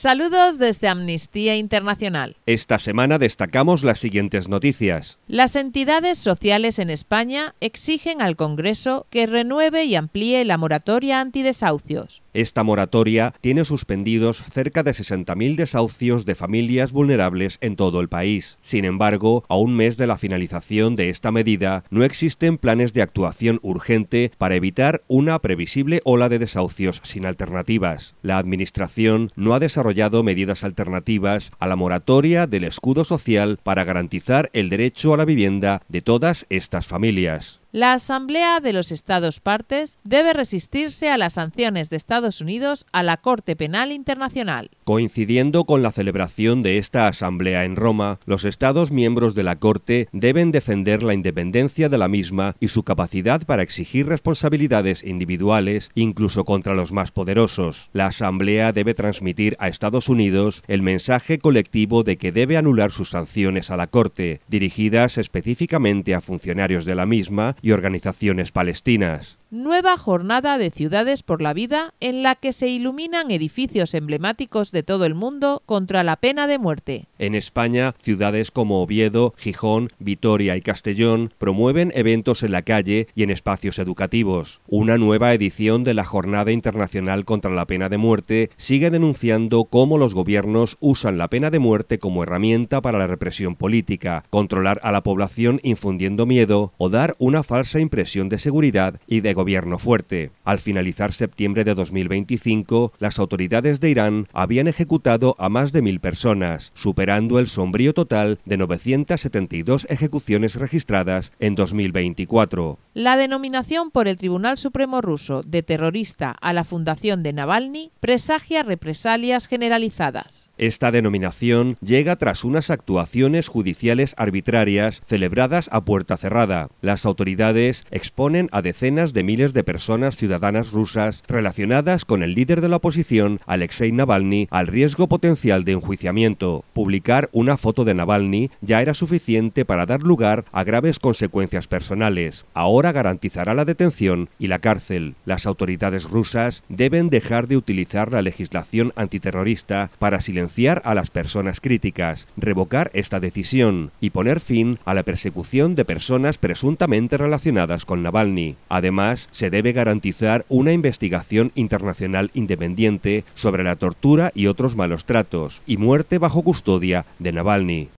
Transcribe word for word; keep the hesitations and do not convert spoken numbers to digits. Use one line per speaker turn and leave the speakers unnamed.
Saludos desde Amnistía Internacional.
Esta semana destacamos las siguientes noticias.
Las entidades sociales en España exigen al Congreso que renueve y amplíe la moratoria antidesahucios.
Esta moratoria tiene suspendidos cerca de sesenta mil desahucios de familias vulnerables en todo el país. Sin embargo, a un mes de la finalización de esta medida, no existen planes de actuación urgente para evitar una previsible ola de desahucios sin alternativas. La Administración no ha desarrollado medidas alternativas a la moratoria del escudo social para garantizar el derecho a la vivienda de todas estas familias.
La Asamblea de los Estados partes debe resistirse a las sanciones de Estados Unidos a la Corte Penal Internacional.
Coincidiendo con la celebración de esta Asamblea en Roma, los Estados miembros de la Corte deben defender la independencia de la misma y su capacidad para exigir responsabilidades individuales, incluso contra los más poderosos. La Asamblea debe transmitir a Estados Unidos el mensaje colectivo de que debe anular sus sanciones a la Corte, dirigidas específicamente a funcionarios de la misma y organizaciones palestinas.
Nueva jornada de Ciudades por la Vida en la que se iluminan edificios emblemáticos de todo el mundo contra la pena de muerte.
En España, ciudades como Oviedo, Gijón, Vitoria y Castellón promueven eventos en la calle y en espacios educativos. Una nueva edición de la Jornada Internacional contra la Pena de Muerte sigue denunciando cómo los gobiernos usan la pena de muerte como herramienta para la represión política, controlar a la población infundiendo miedo o dar una falsa impresión de seguridad y de gobierno fuerte. Al finalizar septiembre de dos mil veinticinco, las autoridades de Irán habían ejecutado a más de mil personas, superando el sombrío total de novecientas setenta y dos ejecuciones registradas en dos mil veinticuatro.
La denominación por el Tribunal Supremo ruso de terrorista a la fundación de Navalny presagia represalias generalizadas.
Esta denominación llega tras unas actuaciones judiciales arbitrarias celebradas a puerta cerrada. Las autoridades exponen a decenas de miles de personas ciudadanas rusas relacionadas con el líder de la oposición, Alexei Navalny, al riesgo potencial de enjuiciamiento. Publicar una foto de Navalny ya era suficiente para dar lugar a graves consecuencias personales. Ahora garantizará la detención y la cárcel. Las autoridades rusas deben dejar de utilizar la legislación antiterrorista para silenciar a las personas críticas, revocar esta decisión y poner fin a la persecución de personas presuntamente relacionadas con Navalny. Además, se debe garantizar una investigación internacional independiente sobre la tortura y otros malos tratos y muerte bajo custodia de Navalny.